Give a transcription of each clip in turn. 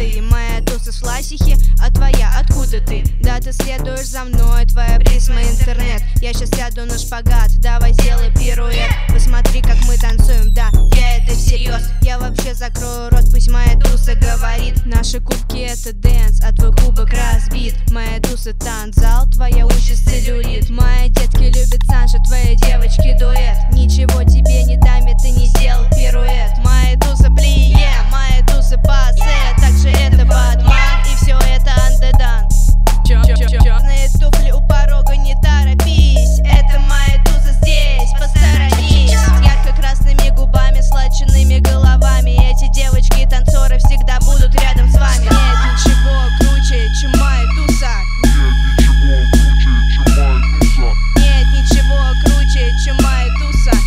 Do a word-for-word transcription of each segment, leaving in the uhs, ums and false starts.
ты. Моя туса с Власихи, а твоя откуда ты? Да ты следуешь за мной, твоя призма интернет. Я сейчас сяду на шпагат, давай сделай пируэт. Посмотри, как мы танцуем, да, я это всерьез. Я вообще закрою рот, пусть моя туса говорит. Наши кубки это дэнс, а твой кубок разбит. Моя туса танцзал, твоя участь целлюлит. Мои детки любят Санша, твои девочки дуэт. Ничего тебе не дам, ты не сделал пируэт. Моя туса плие, моя туса пассе. Также это Батман и все это андедан. Черные туфли у порога, не торопись. Это моя туса здесь, посторонись. Ярко-красными губами, сладченными головами. Эти девочки-танцоры всегда будут рядом с вами. Нет ничего круче, чем моя туса. Нет ничего круче, чем моя туса.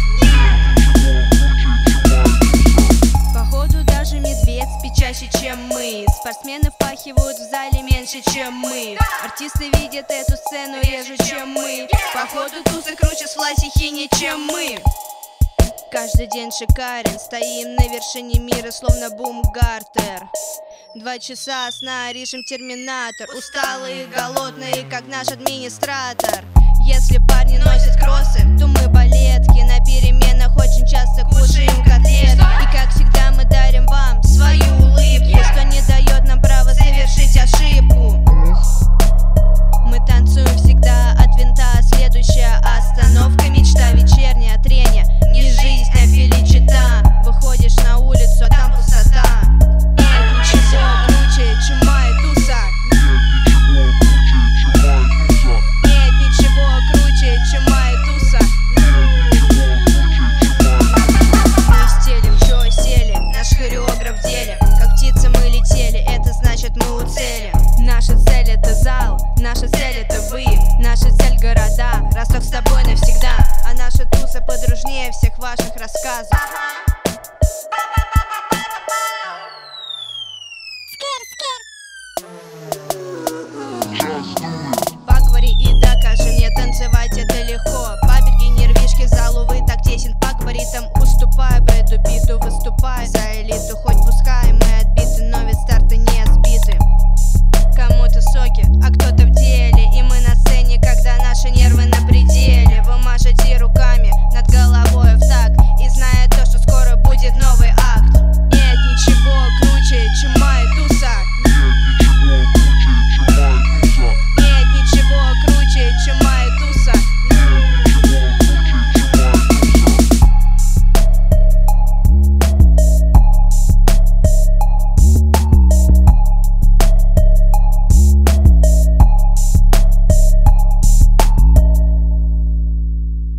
Походу даже медведь спит чаще, чем мы. Спортсмены впахивают в зале меньше, чем мы. Артисты видят эту сцену реже, чем мы. Походу туса круче с Власихи, чем мы. Каждый день шикарен, стоим на вершине мира, словно бумгартер. Два часа сна, режим терминатор. Усталые, голодные, как наш администратор. Если парни носят кроссы, то мы балетки. На переменах очень часто кушаем котлеты. И как всегда мы дарим вам свою улыбку, что не дает нам права совершить ошибку. Мы танцуем всегда от винта. Следующая остановка, мечта, вечерняя трения. Не жизнь, а феличита. Выходишь на улицу, а там пустота. Нет ничего круче, чем моя туса. Нет ничего круче, чем моя туса. Мы стелим, чё сели, наш хореограф в деле. Как птицы мы летели, это значит мы у цели. Наша цель это зал, наша цель это вы. Наша цель города, Ростов с тобой навсегда. А наша туса подружнее всех ваших рассказов.